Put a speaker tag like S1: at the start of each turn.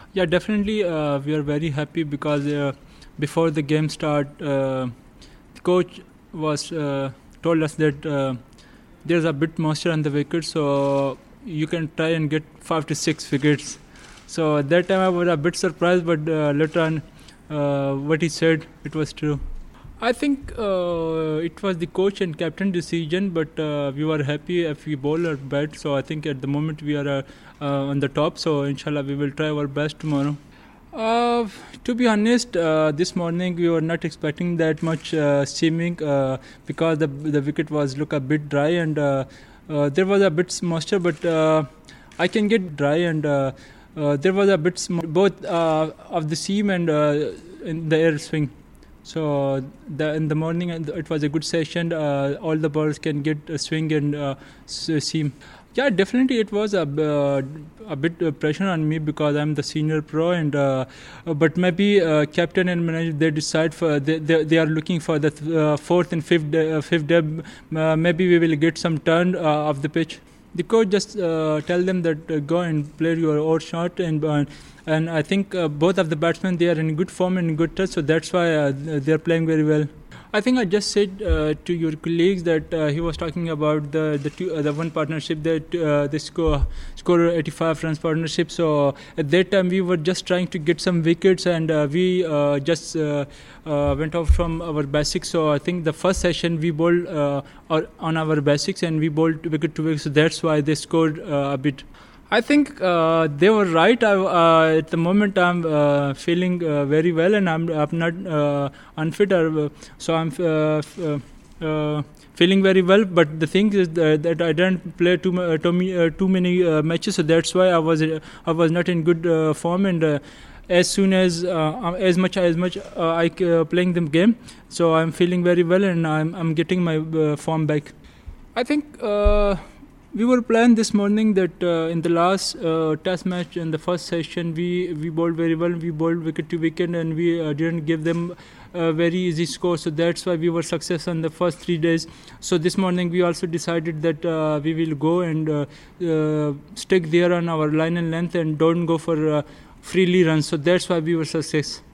S1: Yeah, definitely. We are very happy because before the game start, the coach was told us that there's a bit moisture on the wicket, so you can try and get 5 to 6 wickets. So at that time I was a bit surprised, but later on, what he said, it was true. I think it was the coach and captain decision, but we were happy if we bowl or bat. So I think at the moment we are on the top. So inshallah we will try our best tomorrow. Uh, to be honest, this morning we were not expecting that much steaming because the wicket was look a bit dry and there was a bit moisture, but I can get dry and there was a bit both of the seam and in the air swing. So in the morning it was a good session. All the balls can get a swing and seam. Yeah, definitely it was a bit pressure on me because I'm the senior pro and but maybe captain and manager they decide for they are looking for the fourth and fifth day. Maybe we will get some turn of the pitch. The coach just tell them that go and play your odd shot and I think both of the batsmen they are in good form and good touch, so that's why they are playing very well. I think I just said to your colleagues that he was talking about the one partnership that they score 85 runs partnership. So at that time we were just trying to get some wickets and we just went off from our basics. So I think the first session we bowled on our basics and we bowled wicket to wicket. So that's why they scored a bit. I think they were right. At the moment, I'm feeling very well, and I'm not unfit, so I'm feeling very well. But the thing is that I didn't play too many matches, so that's why I was not in good form. And as soon as much I playing the game, so I'm feeling very well, and I'm getting my form back. I think. We were planning this morning that in the last test match in the first session we bowled very well. We bowled wicket to wicket and we didn't give them a very easy score. So that's why we were successful in the first 3 days. So this morning we also decided that we will go and stick there on our line and length and don't go for freely runs. So that's why we were success.